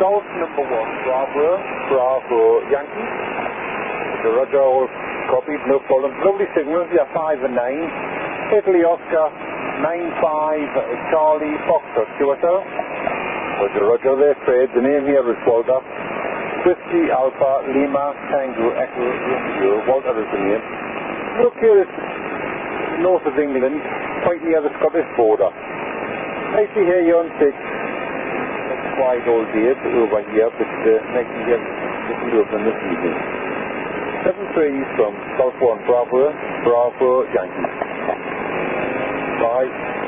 Golf number 1, Bravo, Bravo, Yankee. Roger, all copied, no problem. Lovely signals, yeah, 5 and 9. Italy, Oscar, 9-5, Charlie, Foxtrot, QSL. Roger, there, trade. The name here is Walter. Whiskey, Alpha, Lima, Tango, Echo, Romeo. Walter is the name. Look here, it's north of England, quite near the Scottish border. I see here you're on 6. It's quite old days over here, but nice to get little open this evening. 7-3 from South 1, Bravo, Bravo, Yankee. Bye.